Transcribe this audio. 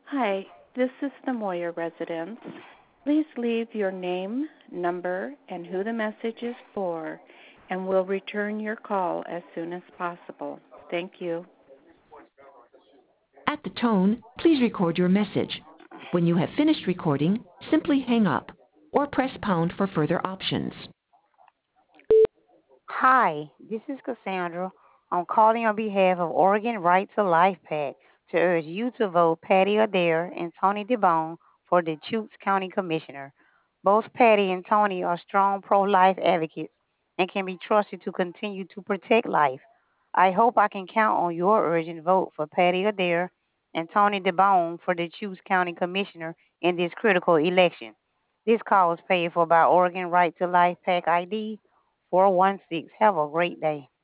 Hi, this is the Moyer residence. Please leave your name, number, and who the message is for, and we'll return your call as soon as possible. Thank you. At the tone, please record your message. When you have finished recording, simply hang up or press pound for further options. Hi, this is Cassandra. I'm calling on behalf of Oregon Right to Life PAC to urge you to vote Patty Adair and Tony DeBone for the Chutes County Commissioner. Both Patty and Tony are strong pro-life advocates and can be trusted to continue to protect life. I hope I can count on your urgent vote for Patty Adair and Tony DeBone for the Chutes County Commissioner in this critical election. This call is paid for by Oregon Right to Life PAC ID 416. Have a great day.